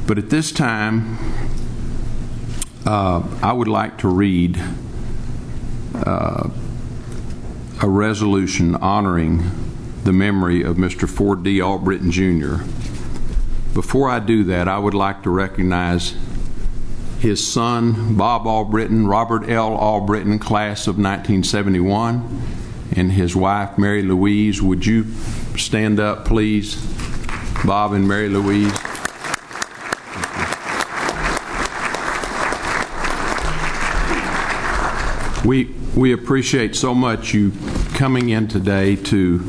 But at this time, I would like to read a resolution honoring the memory of Mr. Ford D. Albritton, Jr. Before I do that, I would like to recognize his son, Bob Albritton, Robert L. Albritton, class of 1971, and his wife, Mary Louise. Would you stand up, please? Bob and Mary Louise. We appreciate so much you coming in today to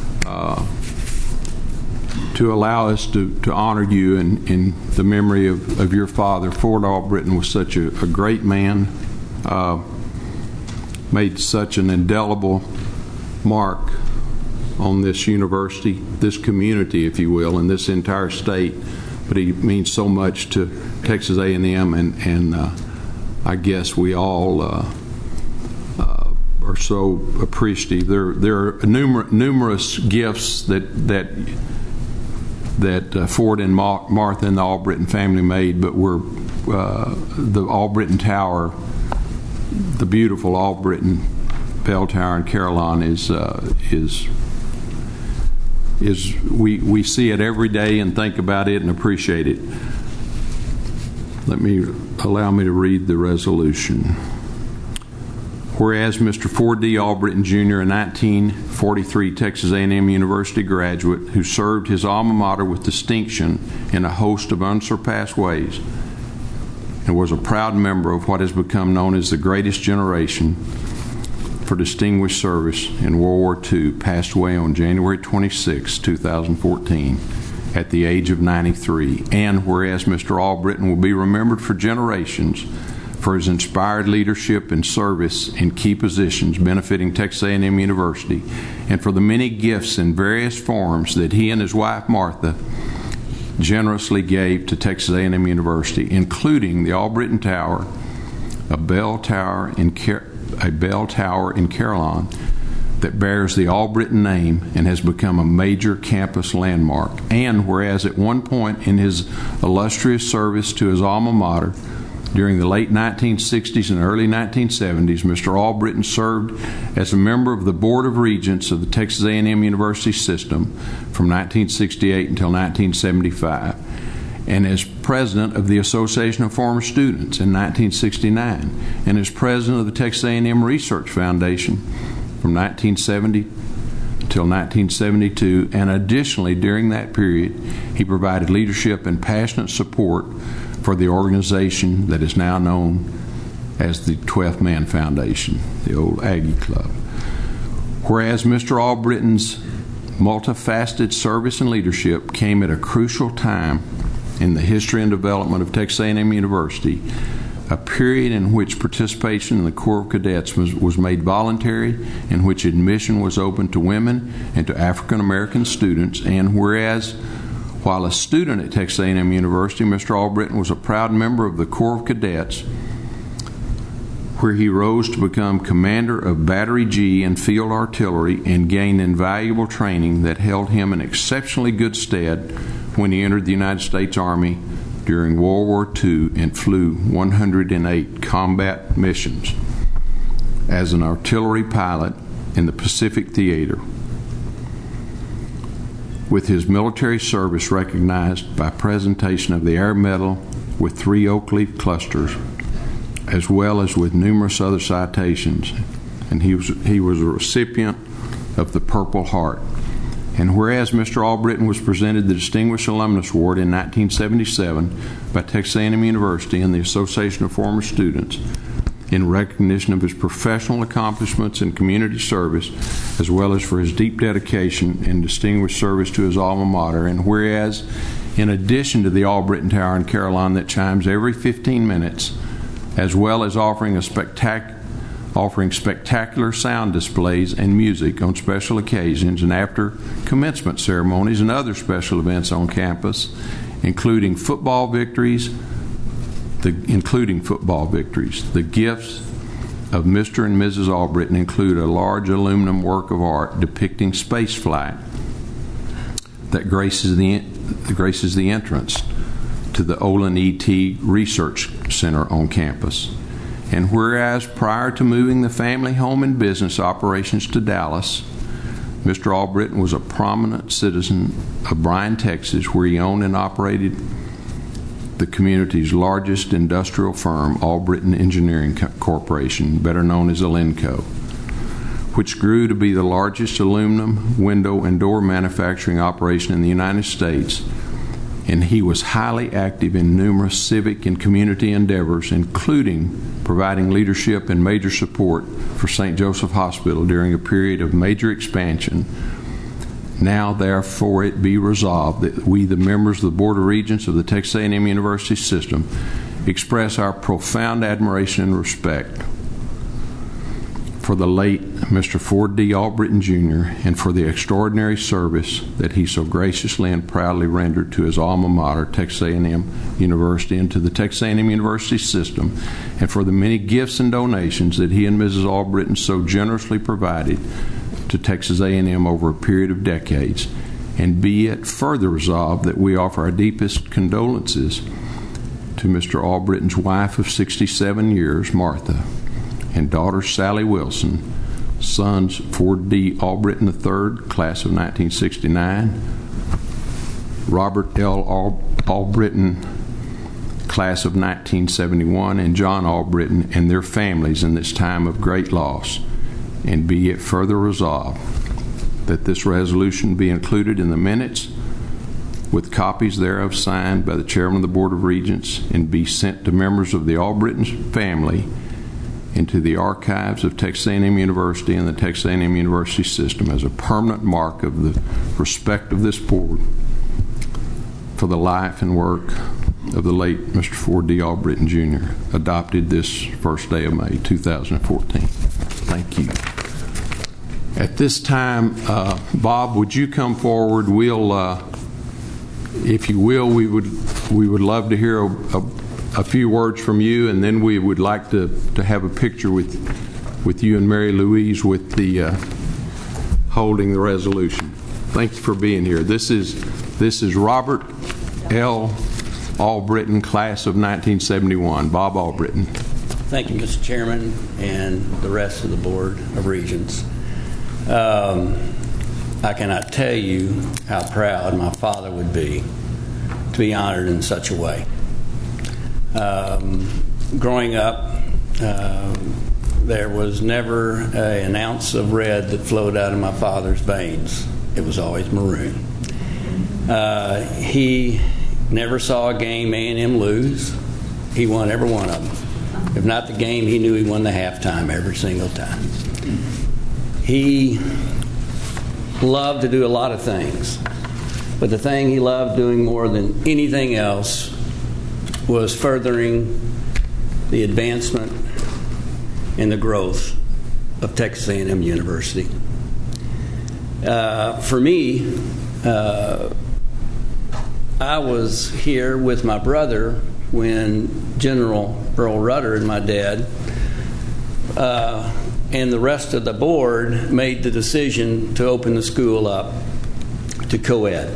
allow us to honor you in the memory of your father. Ford Albritton was such a great man, made such an indelible mark on this university, this community, if you will, and this entire state. But he means so much to Texas A&M, and I guess we all are so appreciative. There are numerous gifts that Ford and Martha and the Albritton family made, but the Albritton Tower, the beautiful Albritton Bell Tower in Carillon we see it every day and think about it and appreciate it. Allow me to read the resolution. Whereas Mr. Ford D. Albritton, Jr., a 1943 Texas A&M University graduate who served his alma mater with distinction in a host of unsurpassed ways and was a proud member of what has become known as the Greatest Generation for distinguished service in World War II, passed away on January 26, 2014 at the age of 93. And whereas Mr. Albritton will be remembered for generations for his inspired leadership and service in key positions benefiting Texas A&M University, and for the many gifts in various forms that he and his wife Martha generously gave to Texas A&M University, including the Albritton Tower, a bell tower in Carillon that bears the Albritton name and has become a major campus landmark. And whereas at one point in his illustrious service to his alma mater during the late 1960s and early 1970s, Mr. Albritton served as a member of the Board of Regents of the Texas A&M University system from 1968 until 1975, and as president of the Association of Former Students in 1969, and as president of the Texas A&M Research Foundation from 1970 until 1972, and additionally during that period he provided leadership and passionate support for the organization that is now known as the 12th Man Foundation, the old Aggie Club. Whereas Mr. Albritton's multifaceted service and leadership came at a crucial time in the history and development of Texas A&M University, a period in which participation in the Corps of Cadets was made voluntary, in which admission was open to women and to African American students, and whereas while a student at Texas A&M University, Mr. Albritton was a proud member of the Corps of Cadets, where he rose to become commander of Battery G and Field Artillery and gained invaluable training that held him in exceptionally good stead when he entered the United States Army during World War II and flew 108 combat missions as an artillery pilot in the Pacific Theater, with his military service recognized by presentation of the Air Medal with 3 oak leaf clusters, as well as with numerous other citations. And he was a recipient of the Purple Heart. And whereas Mr. Albritton was presented the Distinguished Alumnus Award in 1977 by Texas A&M University and the Association of Former Students in recognition of his professional accomplishments and community service, as well as for his deep dedication and distinguished service to his alma mater. And whereas, in addition to the Albritton Tower in Carillon that chimes every 15 minutes, as well as offering spectacular sound displays and music on special occasions and after commencement ceremonies and other special events on campus, including football victories. The gifts of Mr. and Mrs. Albritton include a large aluminum work of art depicting space flight that graces the entrance to to the Olin E.T. Research Center on campus. And whereas prior to moving the family home and business operations to Dallas, Mr. Albritton was a prominent citizen of Bryan, Texas, where he owned and operated the community's largest industrial firm, Albritton Engineering Corporation, better known as Alinco, which grew to be the largest aluminum, window, and door manufacturing operation in the United States. And he was highly active in numerous civic and community endeavors, including providing leadership and major support for St. Joseph Hospital during a period of major expansion. Now, therefore, it be resolved that we, the members of the Board of Regents of the Texas A&M University System, express our profound admiration and respect for the late Mr. Ford D. Albritton, Jr., and for the extraordinary service that he so graciously and proudly rendered to his alma mater, Texas A&M University, and to the Texas A&M University system, and for the many gifts and donations that he and Mrs. Albritton so generously provided to Texas A&M over a period of decades. And be it further resolved that we offer our deepest condolences to Mr. Albritton's wife of 67 years, Martha, and daughter Sally Wilson, sons Ford D. Albritton III, class of 1969, Robert L. Albritton, class of 1971, and John Albritton and their families in this time of great loss. And be it further resolved that this resolution be included in the minutes with copies thereof signed by the Chairman of the Board of Regents and be sent to members of the Albritton family into the archives of Texas A&M University and the Texas A&M University system as a permanent mark of the respect of this board for the life and work of the late Mr. Ford D. Albritton, Jr., adopted this first day of May 2014. Thank you. At this time, Bob, would you come forward? We'll, if you will, we would love to hear a few words from you, and then we would like to have a picture with you and Mary Louise with the holding the resolution. Thank you for being here. This is Robert L. Albritton, class of 1971. Bob Albritton. Thank you, Mr. Chairman, and the rest of the Board of Regents. I cannot tell you how proud my father would be to be honored in such a way. Growing up, there was never an ounce of red that flowed out of my father's veins. It was always maroon. He never saw a game A&M lose. He won every one of them. If not the game, he knew he won the halftime every single time. He loved to do a lot of things, but the thing he loved doing more than anything else was furthering the advancement and the growth of Texas A&M University. For me, I was here with my brother when General Earl Rudder and my dad and the rest of the board made the decision to open the school up to co-ed.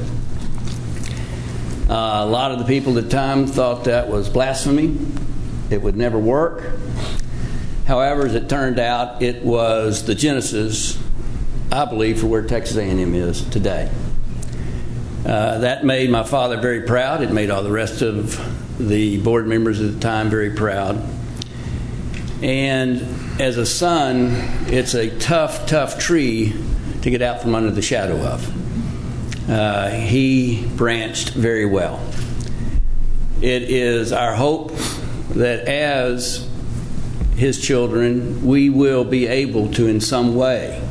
A lot of the people at the time thought that was blasphemy. It would never work. However, as it turned out, it was the genesis, I believe, for where Texas A&M is today. That made my father very proud. It made all the rest of the board members at the time very proud. And as a son, it's a tough, tough tree to get out from under the shadow of. He branched very well. It is our hope that as his children, we will be able to, in some way,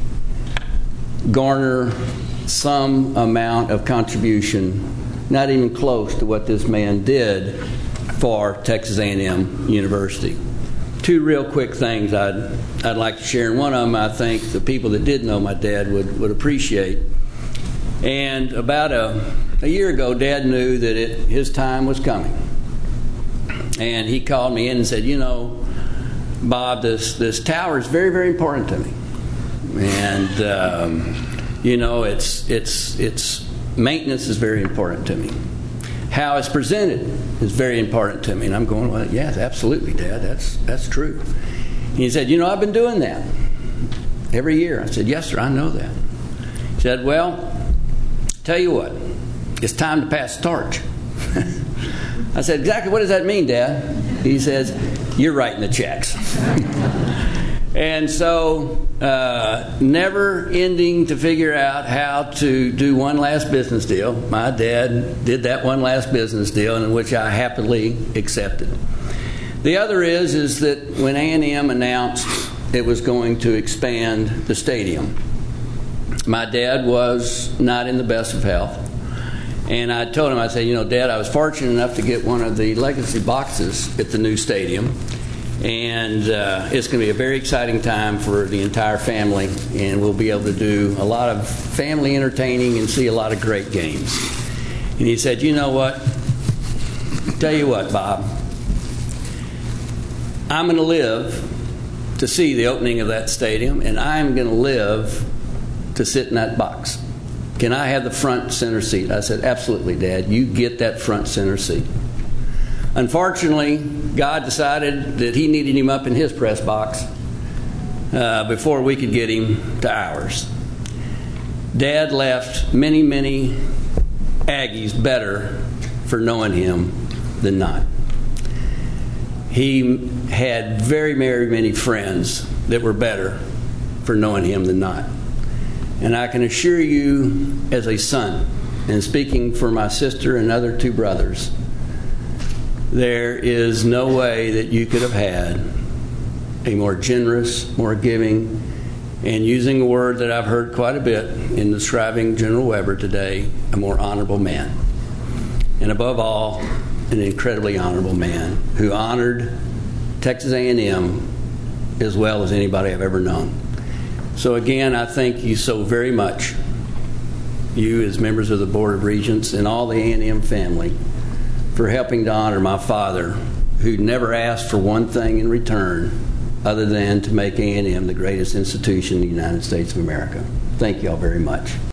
garner some amount of contribution, not even close to what this man did for Texas A&M University. Two real quick things I'd like to share, and one of them I think the people that did know my dad would appreciate. And about a year ago, Dad knew that his time was coming. And he called me in and said, you know, Bob, this tower is very, very important to me. And, you know, its maintenance is very important to me. how it's presented is very important to me. And I'm going, well, yes, absolutely, Dad, that's true. And he said, I've been doing that every year. I said, yes, sir, I know that. He said, well, tell you what, it's time to pass the torch. I said, exactly what does that mean, Dad? He says, you're writing the checks. And so, never ending to figure out how to do one last business deal. My dad did that one last business deal, in which I happily accepted. The other is that when A&M announced it was going to expand the stadium, my dad was not in the best of health. And I told him, I said, Dad, I was fortunate enough to get one of the legacy boxes at the new stadium. And it's going to be a very exciting time for the entire family, and we'll be able to do a lot of family entertaining and see a lot of great games. And he said, you know what? Tell you what, Bob, I'm going to live to see the opening of that stadium, and I'm going to live to sit in that box. Can I have the front center seat? I said, absolutely, Dad. You get that front center seat. Unfortunately, God decided that he needed him up in his press box before we could get him to ours. Dad left many, many Aggies better for knowing him than not. He had very, very many friends that were better for knowing him than not. And I can assure you, as a son, and speaking for my sister and other two brothers, there is no way that you could have had a more generous, more giving, and using a word that I've heard quite a bit in describing General Weber today, a more honorable man. And above all, an incredibly honorable man who honored Texas A&M as well as anybody I've ever known. So again, I thank you so very much, you as members of the Board of Regents and all the A&M family, for helping to honor my father, who never asked for one thing in return other than to make A&M the greatest institution in the United States of America. Thank you all very much.